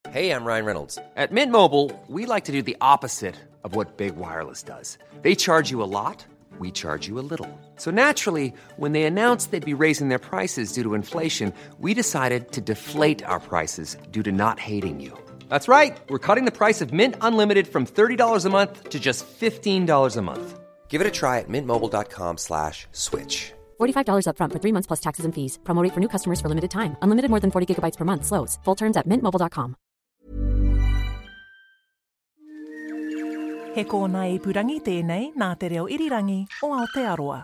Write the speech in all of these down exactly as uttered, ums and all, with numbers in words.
Hey, I'm Ryan Reynolds. At Mint Mobile, we like to do the opposite of what Big Wireless does. They charge you a lot, we charge you a little. So naturally, when they announced they'd be raising their prices due to inflation, we decided to deflate our prices due to not hating you. That's right. We're cutting the price of Mint Unlimited from thirty dollars a month to just fifteen dollars a month. Give it a try at mintmobile.com slash switch. forty-five dollars up front for three months plus taxes and fees. Promo rate for new customers for limited time. Unlimited more than forty gigabytes per month. Slows full terms at mint mobile dot com. He kōna ipurangi tēnei nā te reo irirangi o Aotearoa.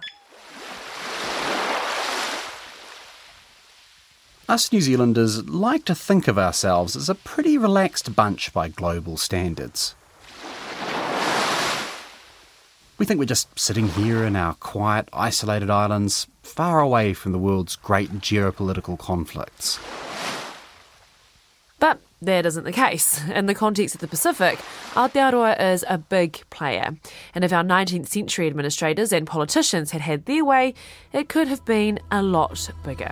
Us New Zealanders like to think of ourselves as a pretty relaxed bunch by global standards. We think we're just sitting here in our quiet, isolated islands, far away from the world's great geopolitical conflicts. But that isn't the case. In the context of the Pacific, Aotearoa is a big player. And if our nineteenth century administrators and politicians had had their way, it could have been a lot bigger.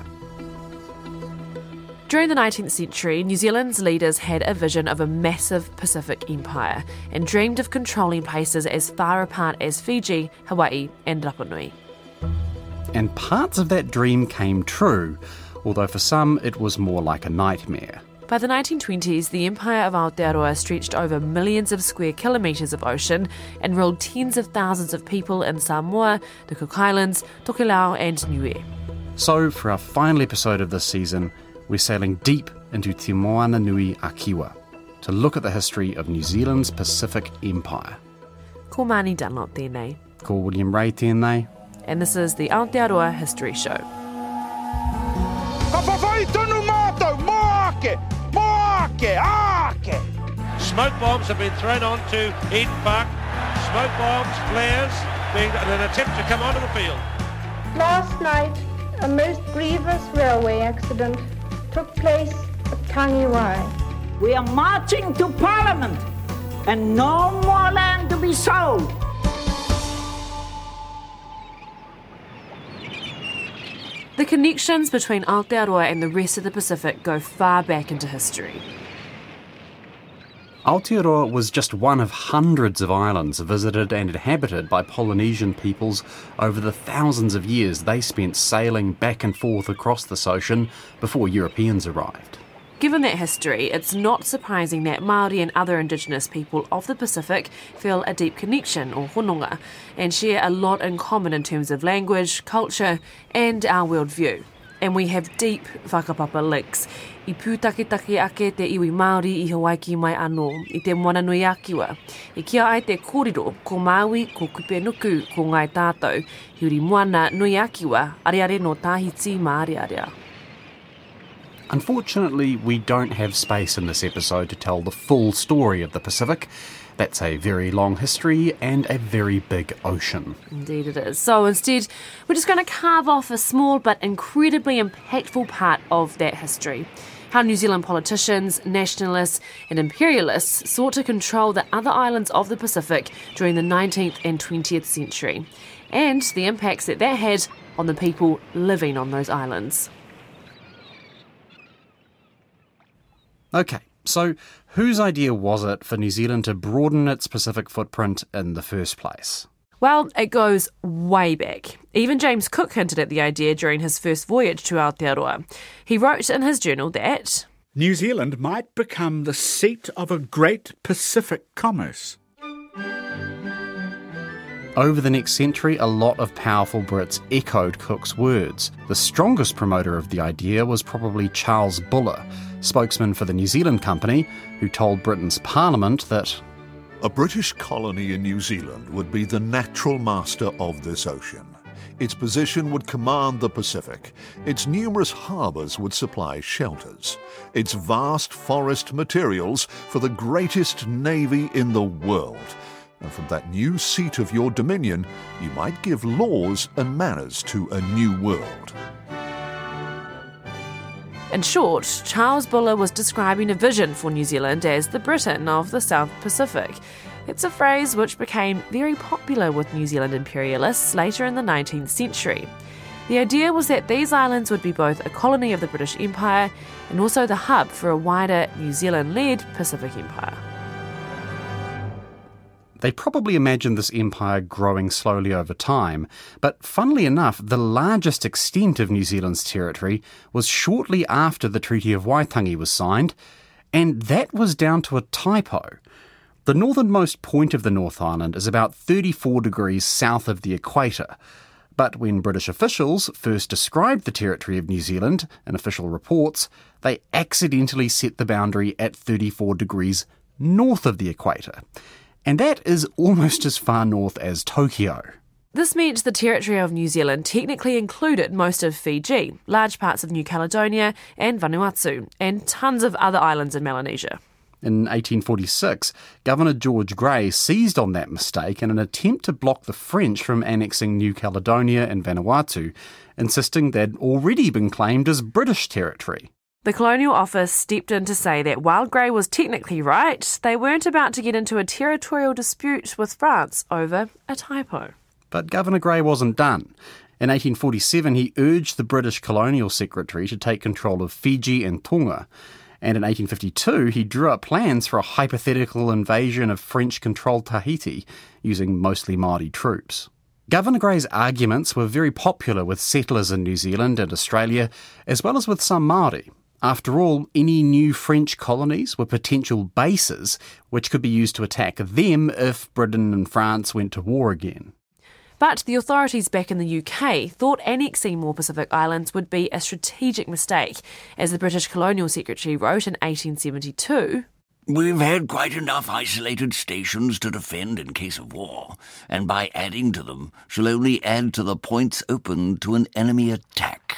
During the nineteenth century, New Zealand's leaders had a vision of a massive Pacific empire and dreamed of controlling places as far apart as Fiji, Hawaii and Rapa Nui. And parts of that dream came true, although for some it was more like a nightmare. By the nineteen twenties, the Empire of Aotearoa stretched over millions of square kilometres of ocean and ruled tens of thousands of people in Samoa, the Cook Islands, Tokelau and Niue. So, for our final episode of this season, we're sailing deep into Te Moana Nui a Kiwa to look at the history of New Zealand's Pacific Empire. Ko Māni Dunlop tēnei. Ko William Ray tēnei. And this is the Aotearoa History Show. Smoke bombs have been thrown onto Eden Park. Smoke bombs, flares, being an attempt to come onto the field. Last night, a most grievous railway accident took place at Tangiwai. We are marching to Parliament, and no more land to be sold. The connections between Aotearoa and the rest of the Pacific go far back into history. Aotearoa was just one of hundreds of islands visited and inhabited by Polynesian peoples over the thousands of years they spent sailing back and forth across this ocean before Europeans arrived. Given that history, it's not surprising that Māori and other Indigenous people of the Pacific feel a deep connection, or hononga, and share a lot in common in terms of language, culture and our worldview. And we have deep whakapapa links. I pūtaketake ake te iwi Māori i Hawaii ki mai anō, i te Moana Nui a Kiwa. I kia ai te kōrero, ko Māui, ko Kupenuku, ko ngai tātou, hiuri Moana Nui a Kiwa, areare no Tāhiti Māoriarea. Unfortunately, we don't have space in this episode to tell the full story of the Pacific. That's a very long history and a very big ocean. Indeed it is. So instead, we're just going to carve off a small but incredibly impactful part of that history. How New Zealand politicians, nationalists and imperialists sought to control the other islands of the Pacific during the nineteenth and twentieth century, and the impacts that that had on the people living on those islands. Okay, so whose idea was it for New Zealand to broaden its Pacific footprint in the first place? Well, it goes way back. Even James Cook hinted at the idea during his first voyage to Aotearoa. He wrote in his journal that New Zealand might become the seat of a great Pacific commerce. Over the next century, a lot of powerful Brits echoed Cook's words. The strongest promoter of the idea was probably Charles Buller, spokesman for the New Zealand Company, who told Britain's Parliament that a British colony in New Zealand would be the natural master of this ocean. Its position would command the Pacific. Its numerous harbours would supply shelters. Its vast forest materials for the greatest navy in the world. And from that new seat of your dominion, you might give laws and manners to a new world. In short, Charles Buller was describing a vision for New Zealand as the Britain of the South Pacific. It's a phrase which became very popular with New Zealand imperialists later in the nineteenth century. The idea was that these islands would be both a colony of the British Empire and also the hub for a wider New Zealand-led Pacific Empire. They probably imagined this empire growing slowly over time, but funnily enough, the largest extent of New Zealand's territory was shortly after the Treaty of Waitangi was signed, and that was down to a typo. The northernmost point of the North Island is about thirty-four degrees south of the equator, but when British officials first described the territory of New Zealand in official reports, they accidentally set the boundary at thirty-four degrees north of the equator. And that is almost as far north as Tokyo. This meant the territory of New Zealand technically included most of Fiji, large parts of New Caledonia and Vanuatu, and tons of other islands in Melanesia. In eighteen forty-six, Governor George Grey seized on that mistake in an attempt to block the French from annexing New Caledonia and Vanuatu, insisting they'd already been claimed as British territory. The Colonial Office stepped in to say that while Grey was technically right, they weren't about to get into a territorial dispute with France over a typo. But Governor Grey wasn't done. In eighteen forty-seven, he urged the British Colonial Secretary to take control of Fiji and Tonga. And in eighteen fifty-two, he drew up plans for a hypothetical invasion of French-controlled Tahiti, using mostly Māori troops. Governor Grey's arguments were very popular with settlers in New Zealand and Australia, as well as with some Māori. After all, any new French colonies were potential bases which could be used to attack them if Britain and France went to war again. But the authorities back in the U K thought annexing more Pacific Islands would be a strategic mistake. As the British Colonial Secretary wrote in eighteen seventy-two, "We've had quite enough isolated stations to defend in case of war, and by adding to them shall only add to the points open to an enemy attack."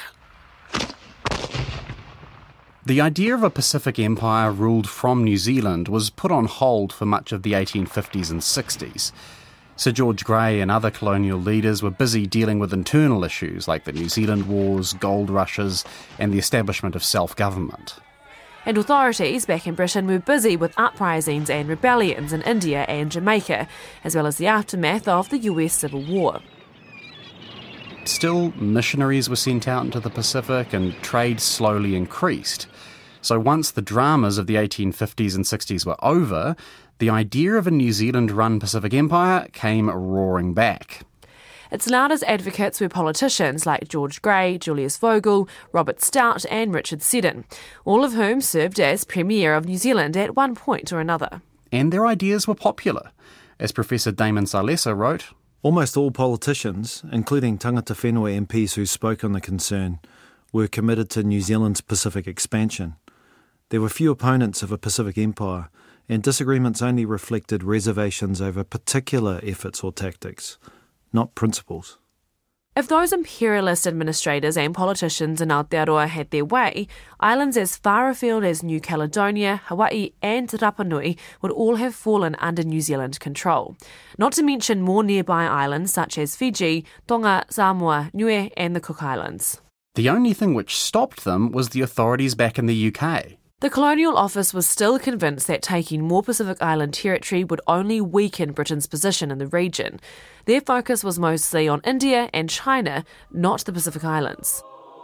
The idea of a Pacific Empire ruled from New Zealand was put on hold for much of the eighteen fifties and sixties. Sir George Grey and other colonial leaders were busy dealing with internal issues like the New Zealand Wars, gold rushes, and the establishment of self-government. And authorities back in Britain were busy with uprisings and rebellions in India and Jamaica, as well as the aftermath of the U S Civil War. Still, missionaries were sent out into the Pacific and trade slowly increased. So once the dramas of the eighteen fifties and sixties were over, the idea of a New Zealand-run Pacific Empire came roaring back. Its loudest advocates were politicians like George Grey, Julius Vogel, Robert Stout and Richard Seddon, all of whom served as Premier of New Zealand at one point or another. And their ideas were popular. As Professor Damon Salesa wrote, "Almost all politicians, including tangata whenua M Ps who spoke on the concern, were committed to New Zealand's Pacific expansion. There were few opponents of a Pacific Empire, and disagreements only reflected reservations over particular efforts or tactics, not principles." If those imperialist administrators and politicians in Aotearoa had their way, islands as far afield as New Caledonia, Hawaii and Rapa Nui would all have fallen under New Zealand control. Not to mention more nearby islands such as Fiji, Tonga, Samoa, Niue and the Cook Islands. The only thing which stopped them was the authorities back in the U K. The Colonial Office was still convinced that taking more Pacific Island territory would only weaken Britain's position in the region. Their focus was mostly on India and China, not the Pacific Islands.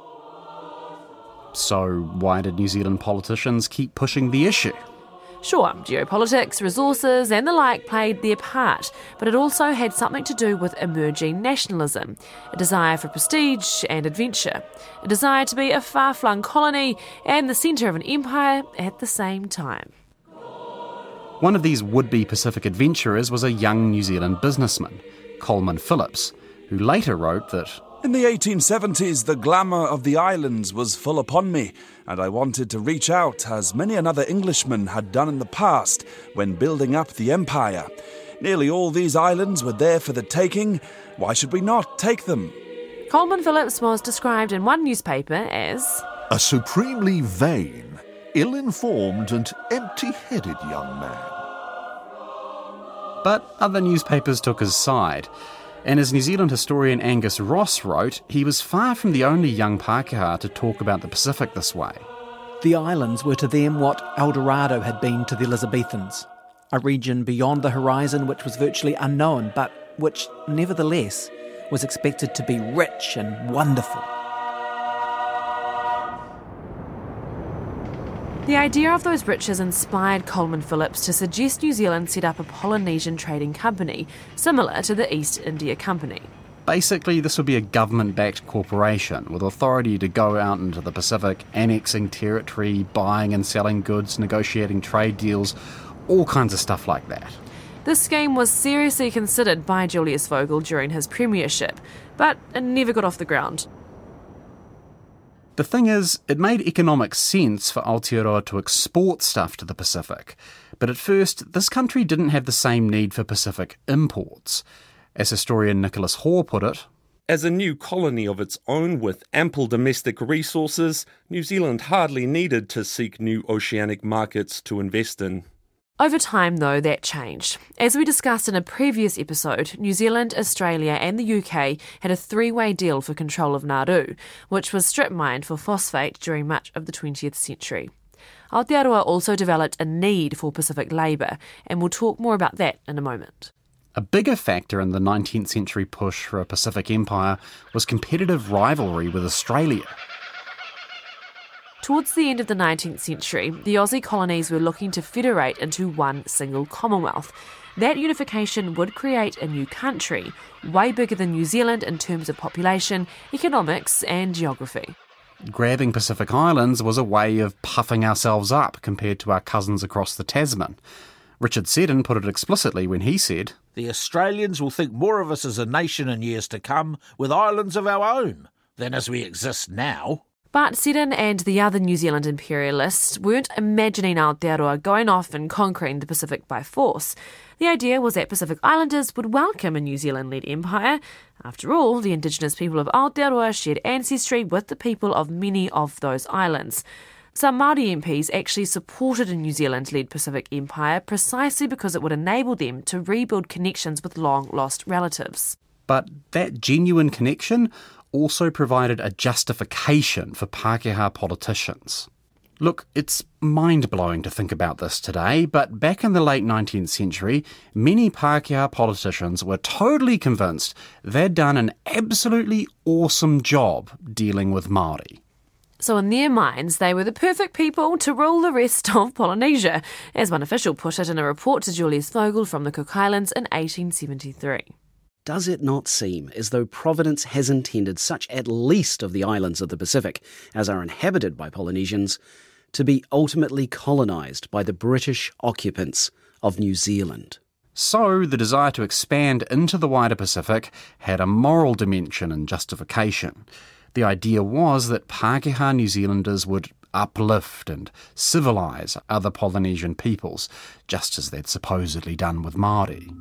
So why did New Zealand politicians keep pushing the issue? Sure, geopolitics, resources and the like played their part, but it also had something to do with emerging nationalism, a desire for prestige and adventure, a desire to be a far-flung colony and the centre of an empire at the same time. One of these would-be Pacific adventurers was a young New Zealand businessman, Coleman Phillips, who later wrote that, "In the eighteen seventies, the glamour of the islands was full upon me, and I wanted to reach out, as many another Englishman had done in the past when building up the empire. Nearly all these islands were there for the taking. Why should we not take them?" Coleman Phillips was described in one newspaper as a supremely vain, ill-informed and empty-headed young man. But other newspapers took his side. And as New Zealand historian Angus Ross wrote, he was far from the only young Pākehā to talk about the Pacific this way. The islands were to them what El Dorado had been to the Elizabethans, a region beyond the horizon which was virtually unknown, but which, nevertheless, was expected to be rich and wonderful. The idea of those riches inspired Coleman Phillips to suggest New Zealand set up a Polynesian trading company, similar to the East India Company. Basically, this would be a government-backed corporation with authority to go out into the Pacific, annexing territory, buying and selling goods, negotiating trade deals, all kinds of stuff like that. This scheme was seriously considered by Julius Vogel during his premiership, but it never got off the ground. The thing is, it made economic sense for Aotearoa to export stuff to the Pacific, but at first, this country didn't have the same need for Pacific imports. As historian Nicholas Hoare put it, as a new colony of its own with ample domestic resources, New Zealand hardly needed to seek new oceanic markets to invest in. Over time, though, that changed. As we discussed in a previous episode, New Zealand, Australia and the U K had a three-way deal for control of Nauru, which was strip mined for phosphate during much of the twentieth century. Aotearoa also developed a need for Pacific labour, and we'll talk more about that in a moment. A bigger factor in the nineteenth century push for a Pacific empire was competitive rivalry with Australia. Towards the end of the nineteenth century, the Aussie colonies were looking to federate into one single Commonwealth. That unification would create a new country, way bigger than New Zealand in terms of population, economics and geography. Grabbing Pacific Islands was a way of puffing ourselves up compared to our cousins across the Tasman. Richard Seddon put it explicitly when he said, "The Australians will think more of us as a nation in years to come with islands of our own than as we exist now." But Seddon and the other New Zealand imperialists weren't imagining Aotearoa going off and conquering the Pacific by force. The idea was that Pacific Islanders would welcome a New Zealand-led empire. After all, the indigenous people of Aotearoa shared ancestry with the people of many of those islands. Some Māori M Ps actually supported a New Zealand-led Pacific empire precisely because it would enable them to rebuild connections with long-lost relatives. But that genuine connection also provided a justification for Pākehā politicians. Look, it's mind-blowing to think about this today, but back in the late nineteenth century, many Pākehā politicians were totally convinced they'd done an absolutely awesome job dealing with Māori. So in their minds, they were the perfect people to rule the rest of Polynesia, as one official put it in a report to Julius Vogel from the Cook Islands in eighteen seventy-three. Does it not seem as though Providence has intended such at least of the islands of the Pacific as are inhabited by Polynesians to be ultimately colonised by the British occupants of New Zealand? So the desire to expand into the wider Pacific had a moral dimension and justification. The idea was that Pākehā New Zealanders would uplift and civilise other Polynesian peoples, just as they'd supposedly done with Māori.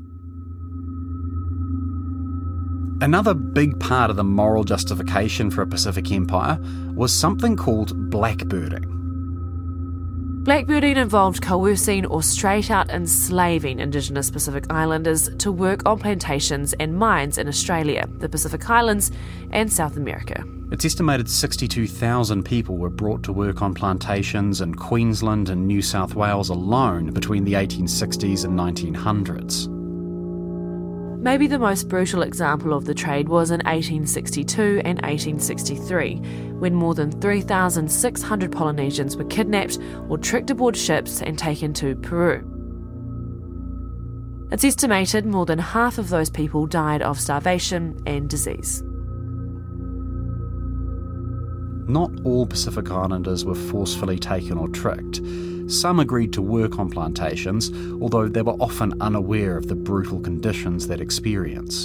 Another big part of the moral justification for a Pacific empire was something called blackbirding. Blackbirding involved coercing or straight-out enslaving Indigenous Pacific Islanders to work on plantations and mines in Australia, the Pacific Islands and South America. It's estimated sixty-two thousand people were brought to work on plantations in Queensland and New South Wales alone between the eighteen sixties and nineteen hundreds. Maybe the most brutal example of the trade was in eighteen sixty-two and eighteen sixty-three, when more than three thousand six hundred Polynesians were kidnapped or tricked aboard ships and taken to Peru. It's estimated more than half of those people died of starvation and disease. Not all Pacific Islanders were forcefully taken or tricked. Some agreed to work on plantations, although they were often unaware of the brutal conditions they'd experience.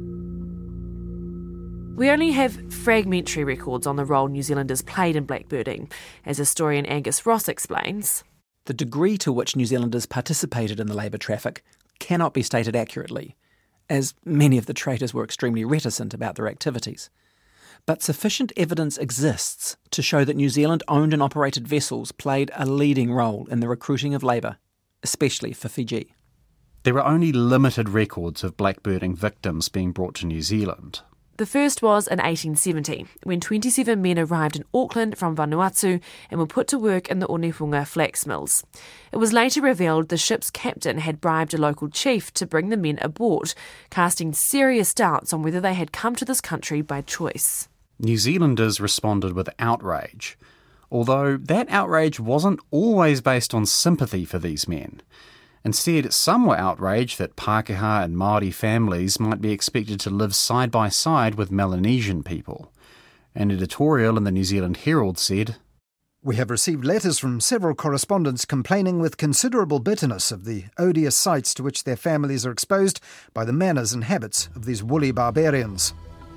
We only have fragmentary records on the role New Zealanders played in blackbirding. As historian Angus Ross explains, the degree to which New Zealanders participated in the labour traffic cannot be stated accurately, as many of the traders were extremely reticent about their activities. But sufficient evidence exists to show that New Zealand owned and operated vessels played a leading role in the recruiting of labour, especially for Fiji. There are only limited records of blackbirding victims being brought to New Zealand. The first was in eighteen seventy, when twenty-seven men arrived in Auckland from Vanuatu and were put to work in the Onehunga flax mills. It was later revealed the ship's captain had bribed a local chief to bring the men aboard, casting serious doubts on whether they had come to this country by choice. New Zealanders responded with outrage, although that outrage wasn't always based on sympathy for these men. Instead, some were outraged that Pākehā and Māori families might be expected to live side by side with Melanesian people. An editorial in the New Zealand Herald said, "We have received letters from several correspondents complaining with considerable bitterness of the odious sights to which their families are exposed by the manners and habits of these woolly barbarians."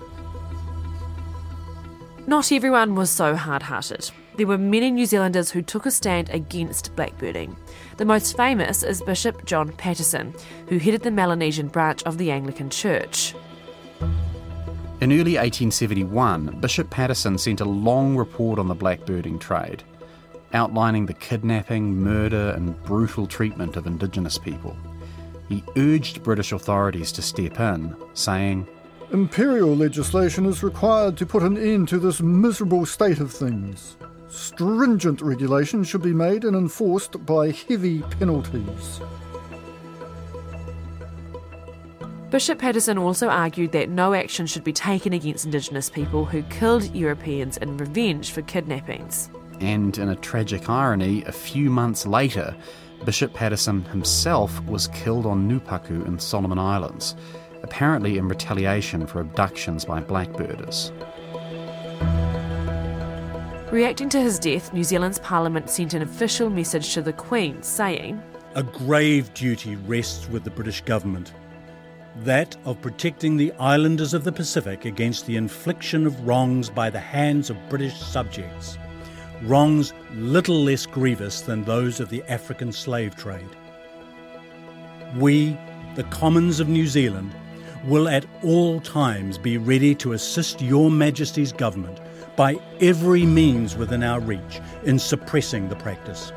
Not everyone was so hard-hearted. There were many New Zealanders who took a stand against blackbirding. The most famous is Bishop John Patterson, who headed the Melanesian branch of the Anglican Church. In early eighteen seventy-one, Bishop Patterson sent a long report on the blackbirding trade, outlining the kidnapping, murder and brutal treatment of Indigenous people. He urged British authorities to step in, saying, "Imperial legislation is required to put an end to this miserable state of things. Stringent regulation should be made and enforced by heavy penalties." Bishop Patterson also argued that no action should be taken against Indigenous people who killed Europeans in revenge for kidnappings. And in a tragic irony, a few months later, Bishop Patterson himself was killed on Nupaku in Solomon Islands, apparently in retaliation for abductions by blackbirders. Reacting to his death, New Zealand's Parliament sent an official message to the Queen saying, "A grave duty rests with the British government, that of protecting the islanders of the Pacific against the infliction of wrongs by the hands of British subjects, wrongs little less grievous than those of the African slave trade. We, the Commons of New Zealand, will at all times be ready to assist your Majesty's government by every means within our reach in suppressing the practice."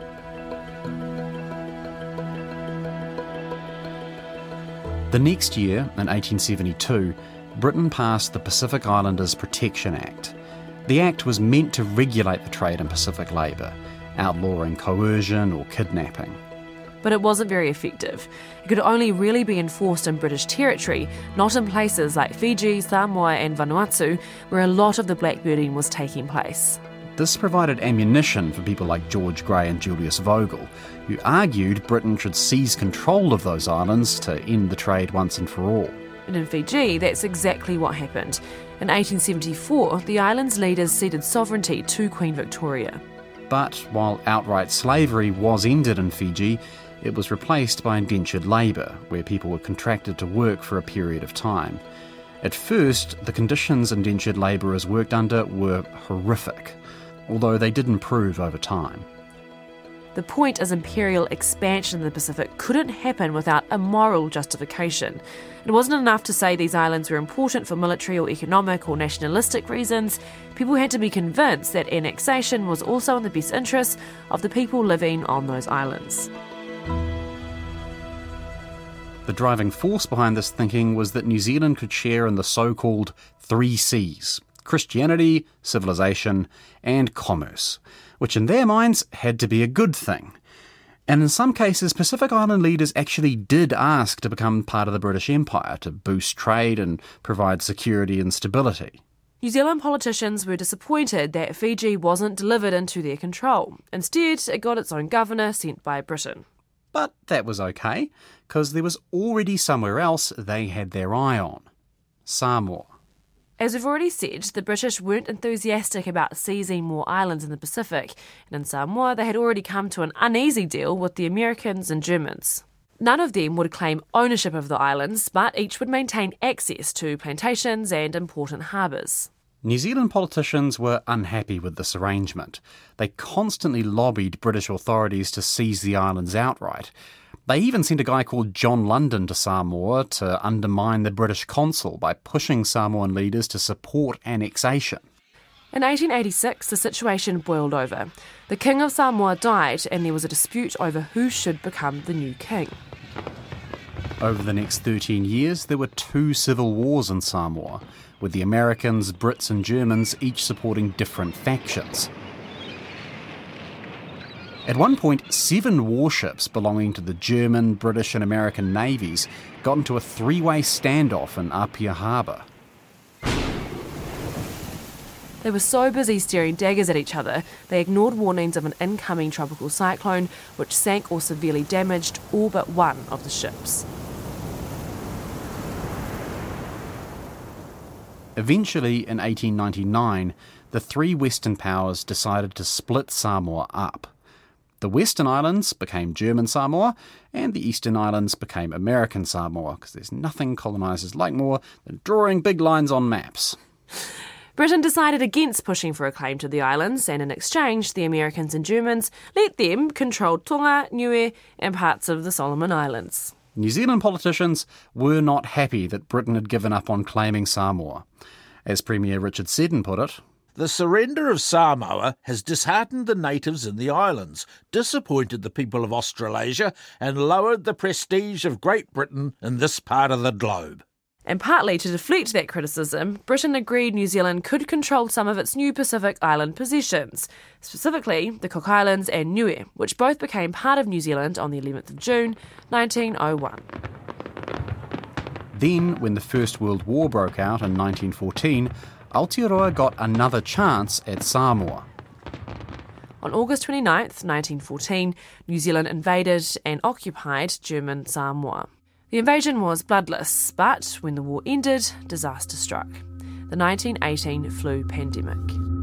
The next year, in eighteen seventy-two, Britain passed the Pacific Islanders Protection Act. The act was meant to regulate the trade in Pacific labour, outlawing coercion or kidnapping. But it wasn't very effective. It could only really be enforced in British territory, not in places like Fiji, Samoa and Vanuatu, where a lot of the blackbirding was taking place. This provided ammunition for people like George Grey and Julius Vogel, who argued Britain should seize control of those islands to end the trade once and for all. And in Fiji, that's exactly what happened. In eighteen seventy-four, the island's leaders ceded sovereignty to Queen Victoria. But while outright slavery was ended in Fiji, it was replaced by indentured labour, where people were contracted to work for a period of time. At first, the conditions indentured labourers worked under were horrific, although they did improve over time. The point is imperial expansion in the Pacific couldn't happen without a moral justification. It wasn't enough to say these islands were important for military or economic or nationalistic reasons. People had to be convinced that annexation was also in the best interests of the people living on those islands. The driving force behind this thinking was that New Zealand could share in the so-called three C's: Christianity, civilization, and commerce, which in their minds had to be a good thing. And in some cases, Pacific Island leaders actually did ask to become part of the British Empire to boost trade and provide security and stability. New Zealand politicians were disappointed that Fiji wasn't delivered into their control. Instead, it got its own governor sent by Britain. But that was okay, because there was already somewhere else they had their eye on: Samoa. As we've already said, the British weren't enthusiastic about seizing more islands in the Pacific, and in Samoa they had already come to an uneasy deal with the Americans and Germans. None of them would claim ownership of the islands, but each would maintain access to plantations and important harbours. New Zealand politicians were unhappy with this arrangement. They constantly lobbied British authorities to seize the islands outright. They even sent a guy called John London to Samoa to undermine the British consul by pushing Samoan leaders to support annexation. In eighteen eighty-six, the situation boiled over. The King of Samoa died, and there was a dispute over who should become the new king. Over the next thirteen years, there were two civil wars in Samoa, with the Americans, Brits and Germans each supporting different factions. At one point, seven warships belonging to the German, British and American navies got into a three-way standoff in Apia Harbour. They were so busy staring daggers at each other, they ignored warnings of an incoming tropical cyclone, which sank or severely damaged all but one of the ships. Eventually, in eighteen ninety-nine, the three Western powers decided to split Samoa up. The Western Islands became German Samoa, and the Eastern Islands became American Samoa, because there's nothing colonisers like more than drawing big lines on maps. Britain decided against pushing for a claim to the islands, and in exchange, the Americans and Germans let them control Tonga, Niue, and parts of the Solomon Islands. New Zealand politicians were not happy that Britain had given up on claiming Samoa. As Premier Richard Seddon put it, "The surrender of Samoa has disheartened the natives in the islands, disappointed the people of Australasia, and lowered the prestige of Great Britain in this part of the globe." And partly to deflect that criticism, Britain agreed New Zealand could control some of its new Pacific Island possessions, specifically the Cook Islands and Niue, which both became part of New Zealand on the eleventh of June, nineteen oh one. Then, when the First World War broke out in nineteen fourteen, Aotearoa got another chance at Samoa. On August twenty-ninth, nineteen fourteen, New Zealand invaded and occupied German Samoa. The invasion was bloodless, but when the war ended, disaster struck. The nineteen eighteen flu pandemic.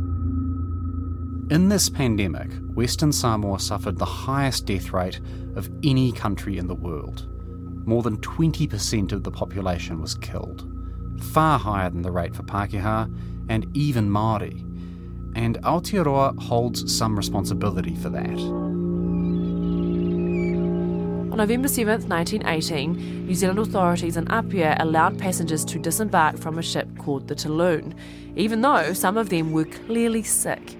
In this pandemic, Western Samoa suffered the highest death rate of any country in the world. More than twenty percent of the population was killed, far higher than the rate for Pākehā and even Māori. And Aotearoa holds some responsibility for that. On November seventh, nineteen eighteen, New Zealand authorities in Apia allowed passengers to disembark from a ship called the Tulun, even though some of them were clearly sick.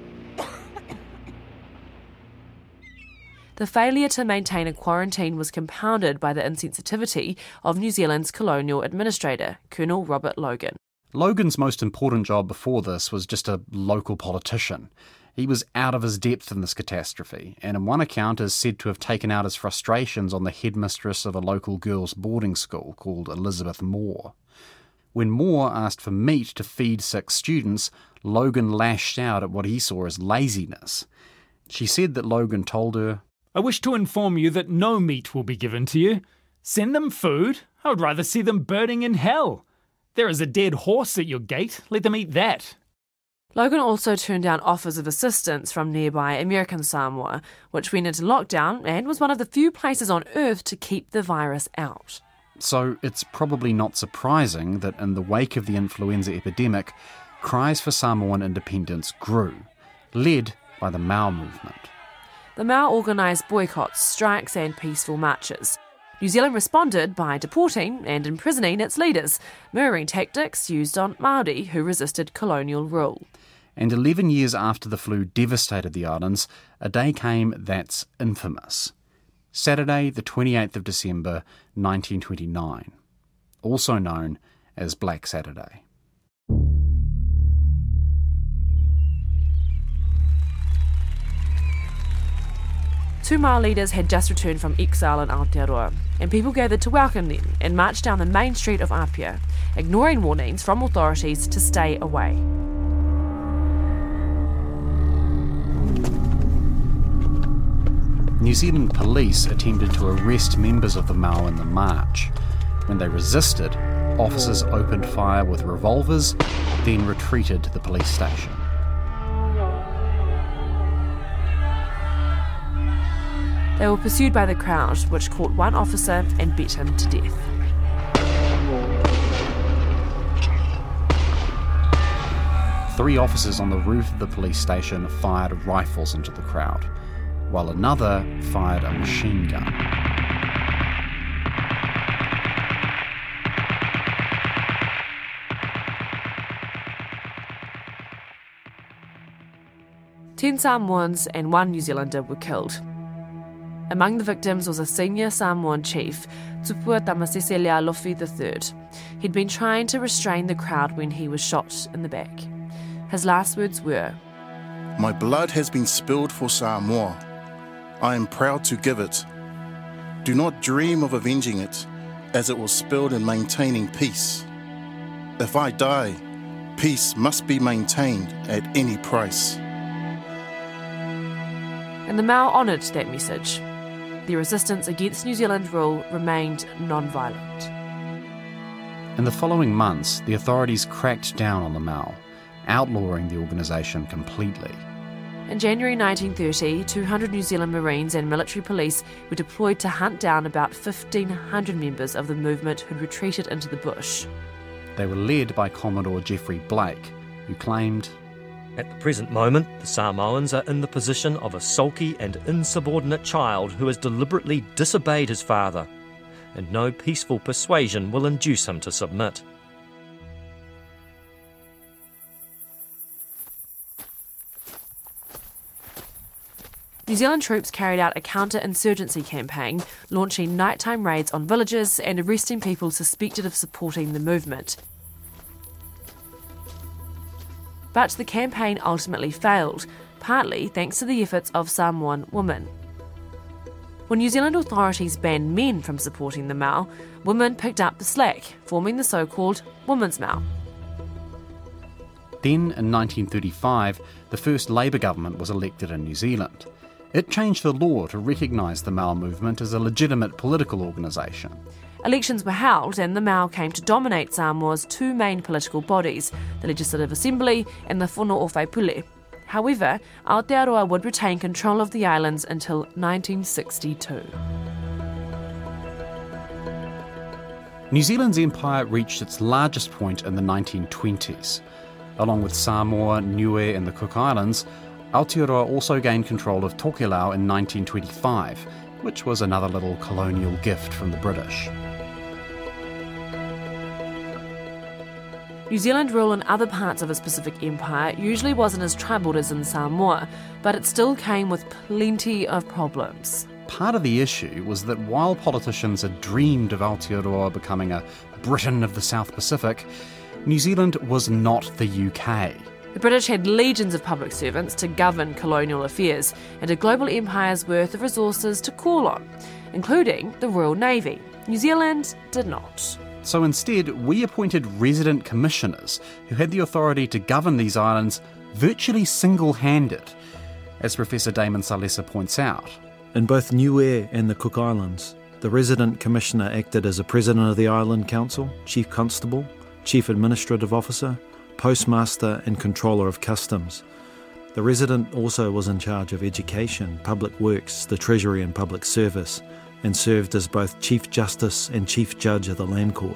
The failure to maintain a quarantine was compounded by the insensitivity of New Zealand's colonial administrator, Colonel Robert Logan. Logan's most important job before this was just a local politician. He was out of his depth in this catastrophe, and in one account is said to have taken out his frustrations on the headmistress of a local girls' boarding school called Elizabeth Moore. When Moore asked for meat to feed sick students, Logan lashed out at what he saw as laziness. She said that Logan told her, "I wish to inform you that no meat will be given to you. Send them food. I would rather see them burning in hell. There is a dead horse at your gate. Let them eat that." Logan also turned down offers of assistance from nearby American Samoa, which went into lockdown and was one of the few places on Earth to keep the virus out. So it's probably not surprising that in the wake of the influenza epidemic, cries for Samoan independence grew, led by the Mau movement. The Mau organised boycotts, strikes and peaceful marches. New Zealand responded by deporting and imprisoning its leaders, mirroring tactics used on Māori who resisted colonial rule. And eleven years after the flu devastated the islands, a day came that's infamous. Saturday, the twenty-eighth of December, nineteen twenty-nine, also known as Black Saturday. Two Mau leaders had just returned from exile in Aotearoa, and people gathered to welcome them and marched down the main street of Apia, ignoring warnings from authorities to stay away. New Zealand police attempted to arrest members of the Mau in the march. When they resisted, officers opened fire with revolvers, then retreated to the police station. They were pursued by the crowd, which caught one officer and beat him to death. Three officers on the roof of the police station fired rifles into the crowd, while another fired a machine gun. Ten Samoans and one New Zealander were killed. Among the victims was a senior Samoan chief, Tupua Tamasese Lofi the third. He'd been trying to restrain the crowd when he was shot in the back. His last words were, "My blood has been spilled for Samoa. I am proud to give it. Do not dream of avenging it, as it was spilled in maintaining peace. If I die, peace must be maintained at any price." And the Mau honoured that message. The resistance against New Zealand rule remained non-violent. In the following months, the authorities cracked down on the Mau, outlawing the organisation completely. In January nineteen thirty, two hundred New Zealand Marines and military police were deployed to hunt down about fifteen hundred members of the movement who'd retreated into the bush. They were led by Commodore Geoffrey Blake, who claimed, "At the present moment, the Samoans are in the position of a sulky and insubordinate child who has deliberately disobeyed his father, and no peaceful persuasion will induce him to submit." New Zealand troops carried out a counter-insurgency campaign, launching nighttime raids on villages and arresting people suspected of supporting the movement. But the campaign ultimately failed, partly thanks to the efforts of Samoan women. When New Zealand authorities banned men from supporting the Mau, women picked up the slack, forming the so-called Women's Mau. Then, in nineteen thirty-five, the first Labour government was elected in New Zealand. It changed the law to recognise the Mau movement as a legitimate political organisation. Elections were held and the Mau came to dominate Samoa's two main political bodies, the Legislative Assembly and the Whānau o Whaipule. However, Aotearoa would retain control of the islands until nineteen sixty-two. New Zealand's empire reached its largest point in the nineteen twenties. Along with Samoa, Niue and the Cook Islands, Aotearoa also gained control of Tokelau in nineteen twenty-five, which was another little colonial gift from the British. New Zealand rule in other parts of its Pacific Empire usually wasn't as troubled as in Samoa, but it still came with plenty of problems. Part of the issue was that while politicians had dreamed of Aotearoa becoming a Britain of the South Pacific, New Zealand was not the U K. The British had legions of public servants to govern colonial affairs and a global empire's worth of resources to call on, including the Royal Navy. New Zealand did not. So instead, we appointed resident commissioners who had the authority to govern these islands virtually single-handed, as Professor Damon Salesa points out. In both Niue and the Cook Islands, the resident commissioner acted as a president of the island council, chief constable, chief administrative officer, postmaster and controller of customs. The resident also was in charge of education, public works, the treasury and public service, and served as both chief justice and chief judge of the land court.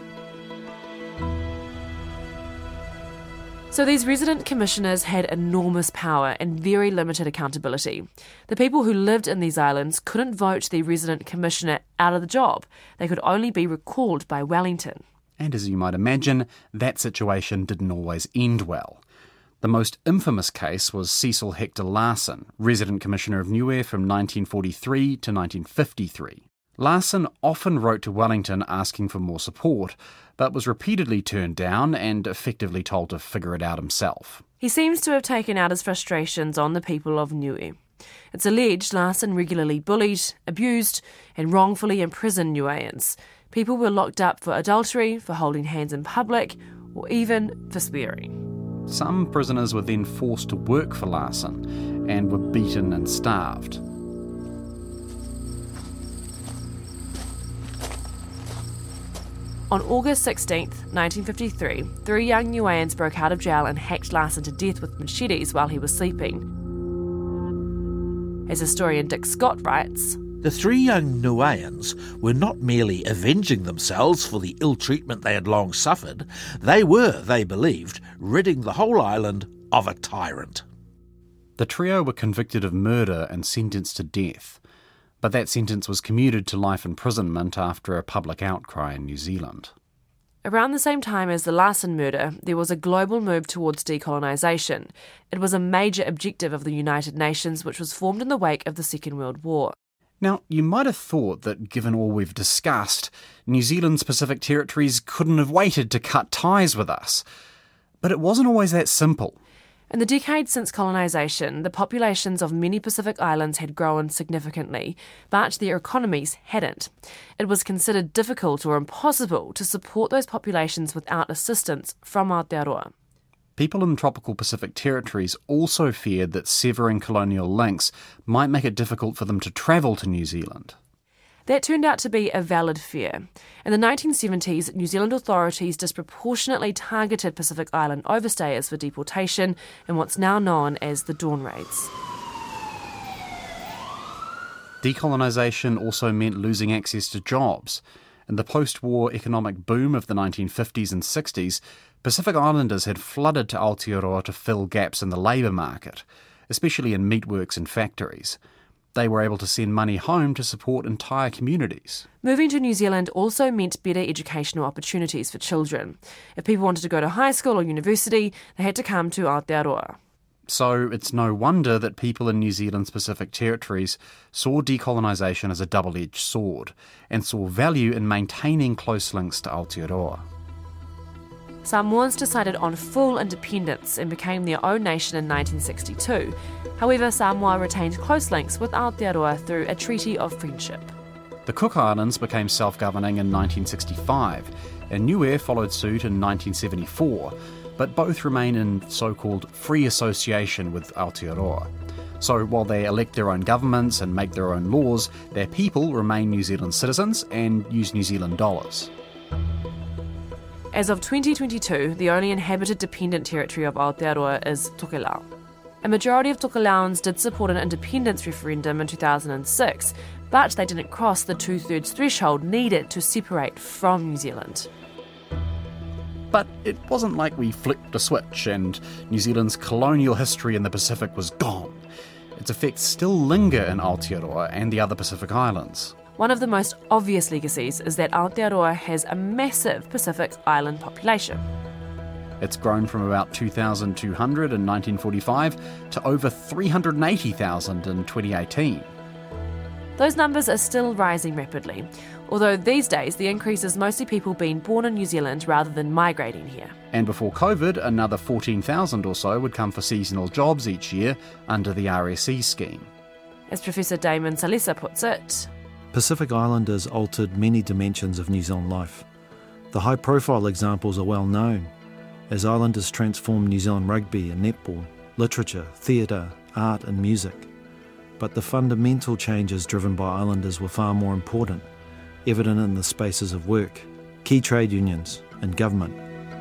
So these resident commissioners had enormous power and very limited accountability. The people who lived in these islands couldn't vote their resident commissioner out of the job. They could only be recalled by Wellington. And as you might imagine, that situation didn't always end well. The most infamous case was Cecil Hector Larson, resident commissioner of Niue from nineteen forty-three to nineteen fifty-three. Larson often wrote to Wellington asking for more support, but was repeatedly turned down and effectively told to figure it out himself. He seems to have taken out his frustrations on the people of Niue. It's alleged Larson regularly bullied, abused, and wrongfully imprisoned Niueans. People were locked up for adultery, for holding hands in public, or even for swearing. Some prisoners were then forced to work for Larson and were beaten and starved. On August sixteenth, nineteen fifty-three, three young Niueans broke out of jail and hacked Larson to death with machetes while he was sleeping. As historian Dick Scott writes, the three young Niueans were not merely avenging themselves for the ill treatment they had long suffered, they were, they believed, ridding the whole island of a tyrant. The trio were convicted of murder and sentenced to death, but that sentence was commuted to life imprisonment after a public outcry in New Zealand. Around the same time as the Larson murder, there was a global move towards decolonisation. It was a major objective of the United Nations, which was formed in the wake of the Second World War. Now, you might have thought that, given all we've discussed, New Zealand's Pacific territories couldn't have waited to cut ties with us. But it wasn't always that simple. In the decades since colonisation, the populations of many Pacific islands had grown significantly, but their economies hadn't. It was considered difficult or impossible to support those populations without assistance from Aotearoa. People in tropical Pacific territories also feared that severing colonial links might make it difficult for them to travel to New Zealand. That turned out to be a valid fear. In the nineteen seventies, New Zealand authorities disproportionately targeted Pacific Island overstayers for deportation in what's now known as the Dawn Raids. Decolonisation also meant losing access to jobs. In the post-war economic boom of the nineteen fifties and sixties, Pacific Islanders had flooded to Aotearoa to fill gaps in the labour market, especially in meatworks and factories. They were able to send money home to support entire communities. Moving to New Zealand also meant better educational opportunities for children. If people wanted to go to high school or university, they had to come to Aotearoa. So it's no wonder that people in New Zealand's Pacific territories saw decolonisation as a double-edged sword and saw value in maintaining close links to Aotearoa. Samoans decided on full independence and became their own nation in nineteen sixty-two. However, Samoa retained close links with Aotearoa through a treaty of friendship. The Cook Islands became self-governing in nineteen sixty-five, and Niue followed suit in nineteen seventy-four, but both remain in so-called free association with Aotearoa. So while they elect their own governments and make their own laws, their people remain New Zealand citizens and use New Zealand dollars. As of twenty twenty-two, the only inhabited dependent territory of Aotearoa is Tokelau. A majority of Tokelauans did support an independence referendum in two thousand six, but they didn't cross the two-thirds threshold needed to separate from New Zealand. But it wasn't like we flicked a switch and New Zealand's colonial history in the Pacific was gone. Its effects still linger in Aotearoa and the other Pacific islands. One of the most obvious legacies is that Aotearoa has a massive Pacific island population. It's grown from about two thousand two hundred in nineteen forty-five to over three hundred eighty thousand in twenty eighteen. Those numbers are still rising rapidly, although these days the increase is mostly people being born in New Zealand rather than migrating here. And before COVID, another fourteen thousand or so would come for seasonal jobs each year under the R S E scheme. As Professor Damon Salisa puts it, Pacific Islanders altered many dimensions of New Zealand life. The high-profile examples are well known, as Islanders transformed New Zealand rugby and netball, literature, theatre, art and music. But the fundamental changes driven by Islanders were far more important, evident in the spaces of work, key trade unions and government.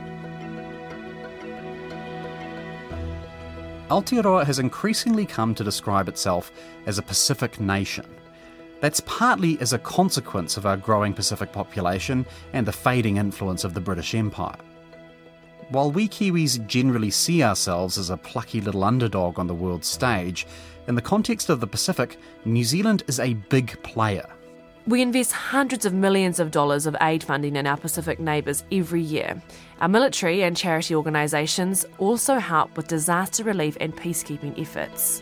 Aotearoa has increasingly come to describe itself as a Pacific nation. That's partly as a consequence of our growing Pacific population and the fading influence of the British Empire. While we Kiwis generally see ourselves as a plucky little underdog on the world stage, in the context of the Pacific, New Zealand is a big player. We invest hundreds of millions of dollars of aid funding in our Pacific neighbours every year. Our military and charity organisations also help with disaster relief and peacekeeping efforts.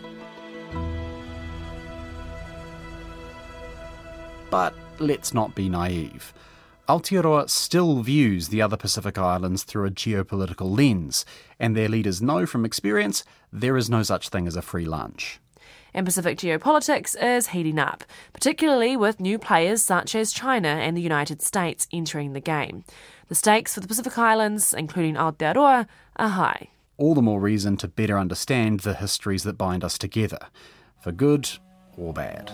But let's not be naive. Aotearoa still views the other Pacific islands through a geopolitical lens, and their leaders know from experience there is no such thing as a free lunch. And Pacific geopolitics is heating up, particularly with new players such as China and the United States entering the game. The stakes for the Pacific Islands, including Aotearoa, are high. All the more reason to better understand the histories that bind us together, for good or bad.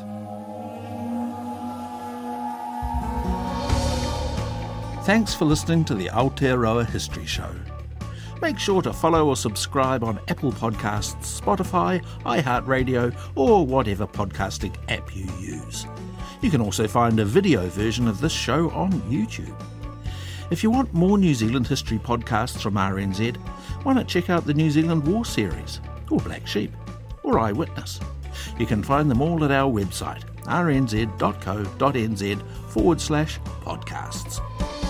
Thanks for listening to the Aotearoa History Show. Make sure to follow or subscribe on Apple Podcasts, Spotify, iHeartRadio, or whatever podcasting app you use. You can also find a video version of this show on YouTube. If you want more New Zealand history podcasts from R N Z, why not check out the New Zealand War Series, or Black Sheep, or Eyewitness. You can find them all at our website, rnz.co.nz forward slash podcasts.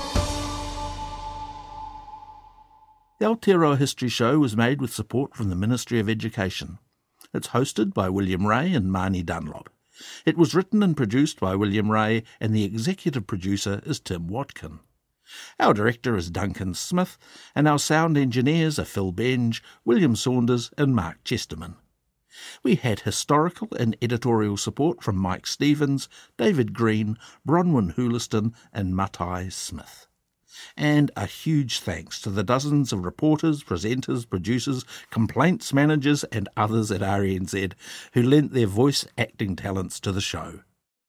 The Aotearoa History Show was made with support from the Ministry of Education. It's hosted by William Ray and Marnie Dunlop. It was written and produced by William Ray, and the executive producer is Tim Watkin. Our director is Duncan Smith, and our sound engineers are Phil Benge, William Saunders and Mark Chesterman. We had historical and editorial support from Mike Stevens, David Green, Bronwyn Houliston and Matai Smith. And a huge thanks to the dozens of reporters, presenters, producers, complaints managers and others at R N Z who lent their voice acting talents to the show.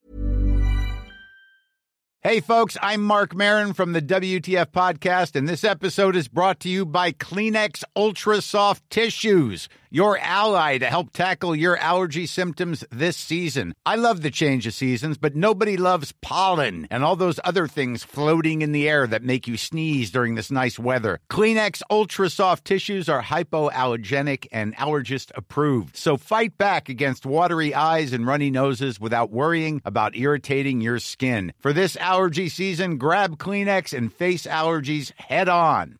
Hey folks, I'm Mark Maron from the W T F Podcast, and this episode is brought to you by Kleenex Ultra Soft Tissues, your ally to help tackle your allergy symptoms this season. I love the change of seasons, but nobody loves pollen and all those other things floating in the air that make you sneeze during this nice weather. Kleenex Ultra Soft Tissues are hypoallergenic and allergist approved, so fight back against watery eyes and runny noses without worrying about irritating your skin. For this allergy season, grab Kleenex and face allergies head on.